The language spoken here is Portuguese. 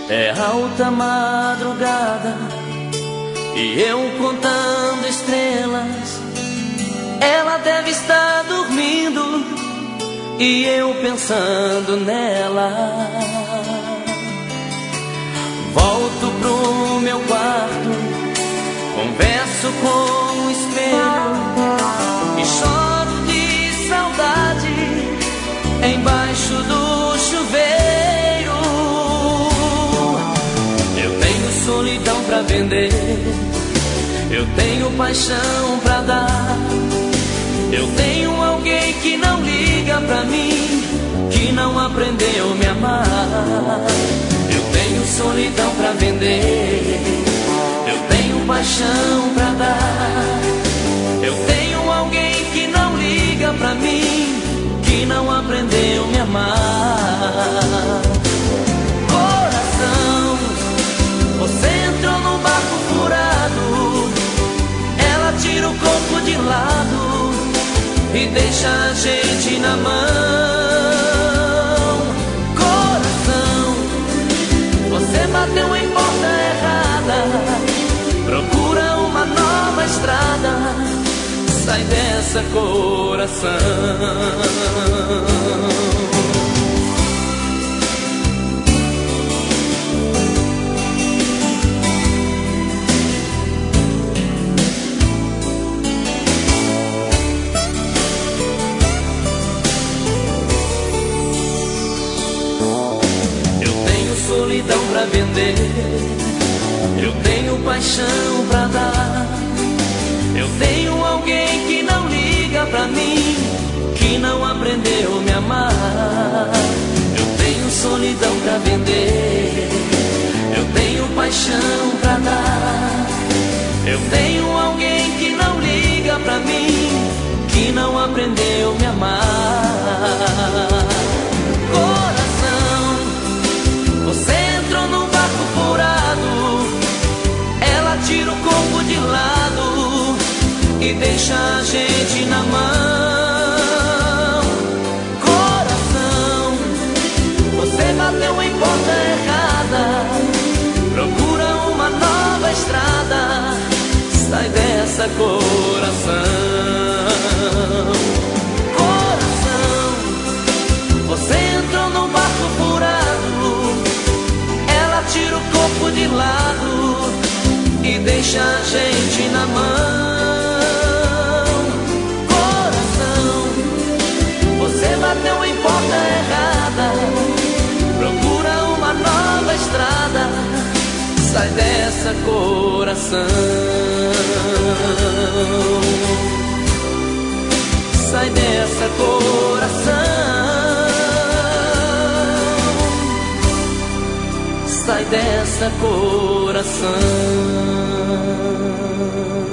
É alta madrugada e eu contando estrelas. Ela deve estar dormindo e eu pensando nela. Volto pro meu quarto, converso com o espelho e choro de saudade embaixo do chuveiro. Eu tenho solidão pra vender, eu tenho paixão pra dar. Eu tenho alguém que não liga pra mim, que não aprendeu a me amar. Eu tenho solidão pra vender, eu tenho paixão pra dar. Eu tenho alguém que não liga pra mim, que não aprendeu a me amar. Coração, você entrou no barco furado, ela tira o corpo de lado e deixa a gente na mão. Coração, você bateu em porta errada, procura uma nova estrada, sai dessa, coração. Solidão pra vender, eu tenho paixão pra dar. Eu tenho alguém que não liga pra mim, que não aprendeu a me amar. Eu tenho solidão pra vender, eu tenho paixão pra dar. Eu tenho alguém que não liga pra mim, que não aprendeu a me amar. Você entrou num barco furado, ela tira o corpo de lado e deixa a gente na mão. Coração, você bateu em porta errada, procura uma nova estrada, sai dessa, coração. Coração, você entrou num barco furado, tira o corpo de lado e deixa a gente na mão. Coração, você bateu em porta errada, procura uma nova estrada, sai dessa, coração. Sai dessa, coração. Sai dessa, coração.